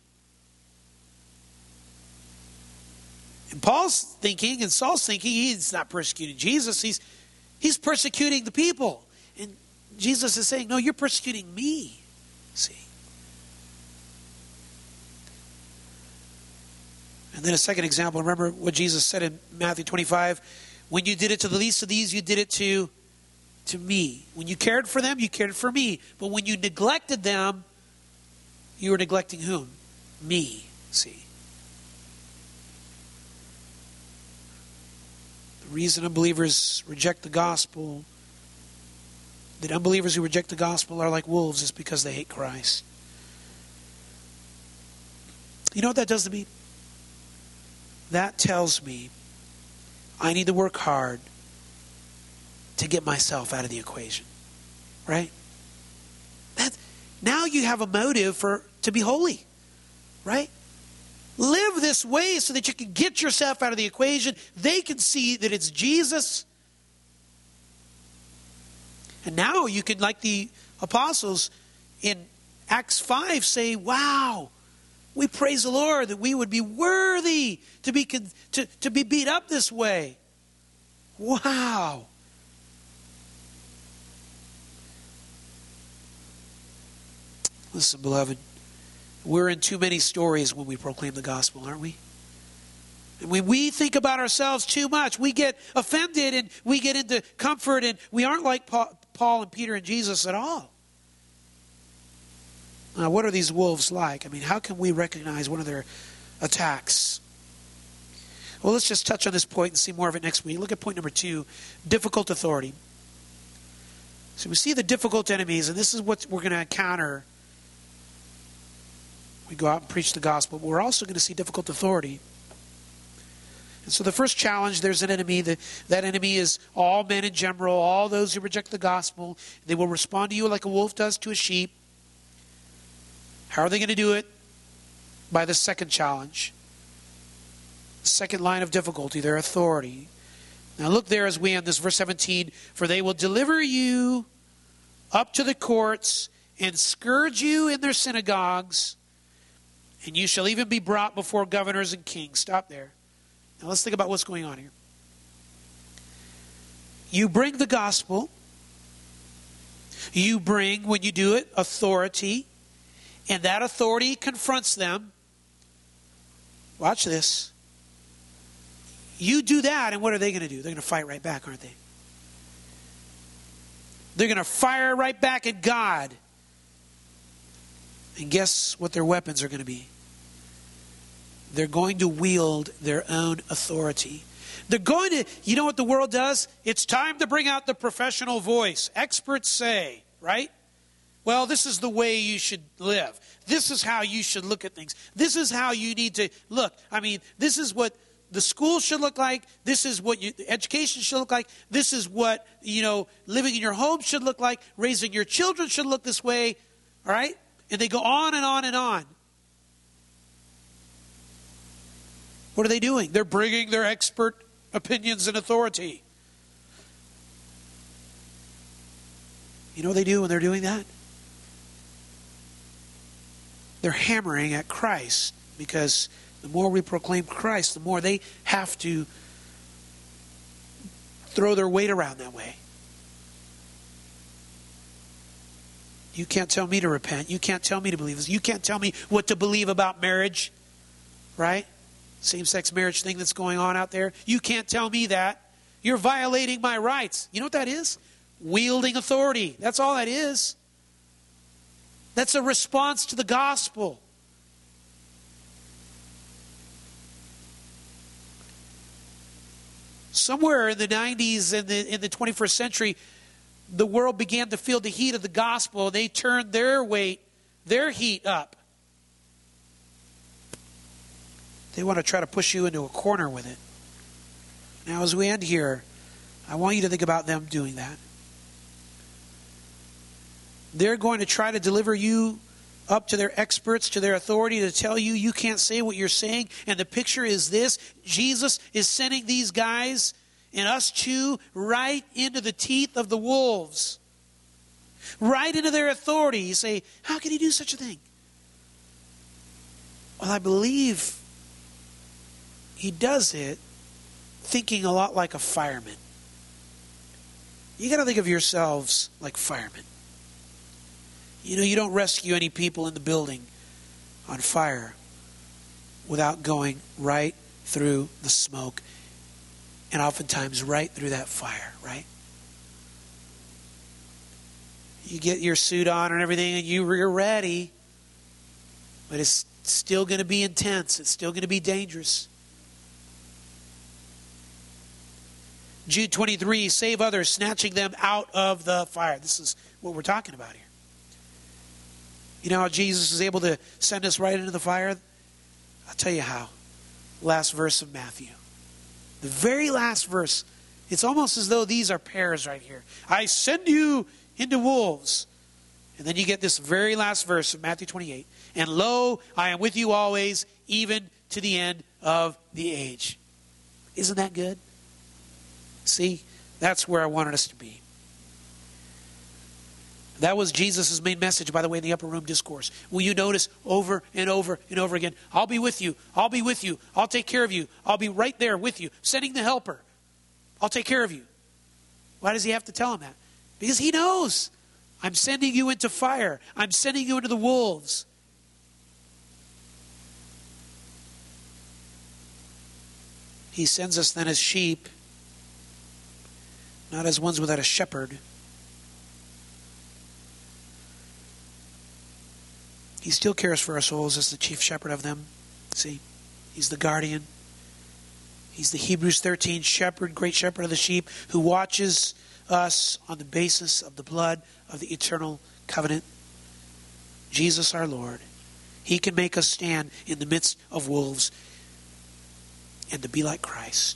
Speaker 1: And Paul's thinking, and Saul's thinking, he's not persecuting Jesus, he's persecuting the people. And Jesus is saying, no, you're persecuting me. See? And then a second example, remember what Jesus said in Matthew 25? When you did it to the least of these, you did it to me. When you cared for them, you cared for me. But when you neglected them, you were neglecting whom? Me. See? The reason unbelievers reject the gospel, that unbelievers who reject the gospel are like wolves, is because they hate Christ. You know what that does to me? That tells me I need to work hard to get myself out of the equation. Right? Now you have a motive to be holy. Right? Live this way so that you can get yourself out of the equation. They can see that it's Jesus. And now you can, like the apostles in Acts 5, say, wow, we praise the Lord that we would be worthy to be beat up this way. Wow. Listen, beloved, we're in too many stories when we proclaim the gospel, aren't we? And when we think about ourselves too much, we get offended and we get into comfort, and we aren't like Paul and Peter and Jesus at all. Now, what are these wolves like? I mean, how can we recognize one of their attacks? Well, let's just touch on this point and see more of it next week. Look at point number 2, difficult authority. So we see the difficult enemies, and this is what we're going to encounter. We go out and preach the gospel, but we're also going to see difficult authority. And so the first challenge, there's an enemy. That enemy is all men in general, all those who reject the gospel. They will respond to you like a wolf does to a sheep. How are they going to do it? By the second challenge. Second line of difficulty, their authority. Now look there as we end this, verse 17. For they will deliver you up to the courts and scourge you in their synagogues, and you shall even be brought before governors and kings. Stop there. Now let's think about what's going on here. You bring the gospel. You bring, when you do it, authority. And that authority confronts them. Watch this. You do that, and what are they going to do? They're going to fight right back, aren't they? They're going to fire right back at God. And guess what their weapons are going to be? They're going to wield their own authority. They're going to, you know what the world does? It's time to bring out the professional voice. Experts say, right? Well, this is the way you should live. This is how you should look at things. This is how you need to look. I mean, this is what the school should look like. This is what education should look like. This is what, living in your home should look like. Raising your children should look this way. All right? And they go on and on and on. What are they doing? They're bringing their expert opinions and authority. You know what they do when they're doing that? They're hammering at Christ, because the more we proclaim Christ, the more they have to throw their weight around that way. You can't tell me to repent. You can't tell me to believe this. You can't tell me what to believe about marriage. Right? Same-sex marriage thing that's going on out there. You can't tell me that. You're violating my rights. You know what that is? Wielding authority. That's all that is. That's a response to the gospel. Somewhere in the 90s and in the 21st century, the world began to feel the heat of the gospel. They turned their heat up. They want to try to push you into a corner with it. Now, as we end here, I want you to think about them doing that. They're going to try to deliver you up to their experts, to their authority, to tell you you can't say what you're saying. And the picture is this: Jesus is sending these guys and us too right into the teeth of the wolves. Right into their authority. You say, how can he do such a thing? Well, I believe he does it thinking a lot like a fireman. You got to think of yourselves like firemen. You know, you don't rescue any people in the building on fire without going right through the smoke, and oftentimes right through that fire, right? You get your suit on and everything, and you're ready, but it's still going to be intense. It's still going to be dangerous. Jude 23, save others, snatching them out of the fire. This is what we're talking about here. You know how Jesus is able to send us right into the fire? I'll tell you how. Last verse of Matthew. The very last verse. It's almost as though these are pairs right here. I send you into wolves. And then you get this very last verse of Matthew 28. And lo, I am with you always, even to the end of the age. Isn't that good? See, that's where I wanted us to be. That was Jesus' main message, by the way, in the upper room discourse. Will you notice over and over and over again, I'll be with you, I'll be with you, I'll take care of you, I'll be right there with you, sending the helper. I'll take care of you. Why does he have to tell him that? Because he knows. I'm sending you into fire. I'm sending you into the wolves. He sends us then as sheep, not as ones without a shepherd. He still cares for our souls as the chief shepherd of them. See, he's the guardian. He's the Hebrews 13 shepherd, great shepherd of the sheep, who watches us on the basis of the blood of the eternal covenant. Jesus our Lord. He can make us stand in the midst of wolves and to be like Christ.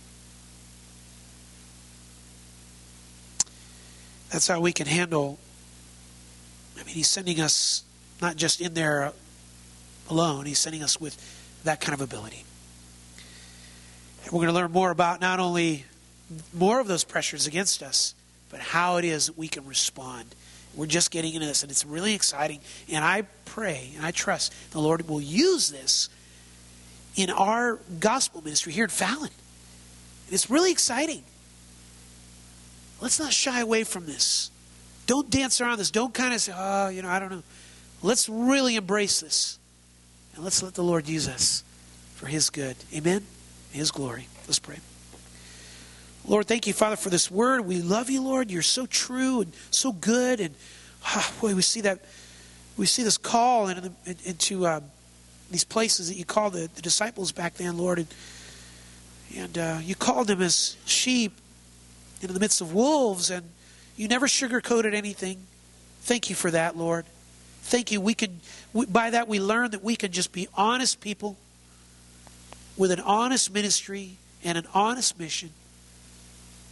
Speaker 1: That's how we can handle. I mean, he's sending us not just in there alone. He's sending us with that kind of ability. And we're going to learn more about not only more of those pressures against us, but how it is that we can respond. We're just getting into this, and it's really exciting. And I pray and I trust the Lord will use this in our gospel ministry here at Fallon. And it's really exciting. Let's not shy away from this. Don't dance around this. Don't kind of say, oh, I don't know. Let's really embrace this. And let's let the Lord use us for his good. Amen? His glory. Let's pray. Lord, thank you, Father, for this word. We love you, Lord. You're so true and so good. And boy, we see this call into these places that you called the disciples back then, Lord. And you called them as sheep into the midst of wolves, and you never sugarcoated anything. Thank you for that, Lord. Thank you. By that we learn that we can just be honest people with an honest ministry and an honest mission.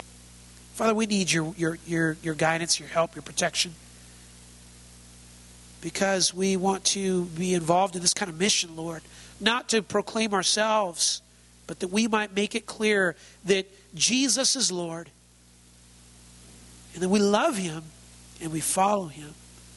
Speaker 1: Father, we need your guidance, your help, your protection. because we want to be involved in this kind of mission, Lord. Not to proclaim ourselves, but that we might make it clear that Jesus is Lord, and that we love Him and we follow Him.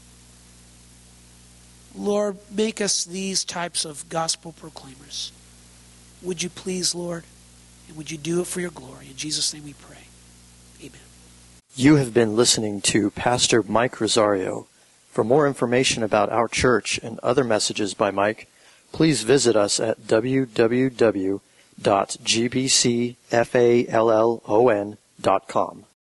Speaker 1: Lord, make us these types of gospel proclaimers. Would you please, Lord? And would you do it for your glory? In Jesus' name we pray. Amen.
Speaker 2: You have been listening to Pastor Mike Rosario. For more information about our church and other messages by Mike, please visit us at www.gbcfallon.com.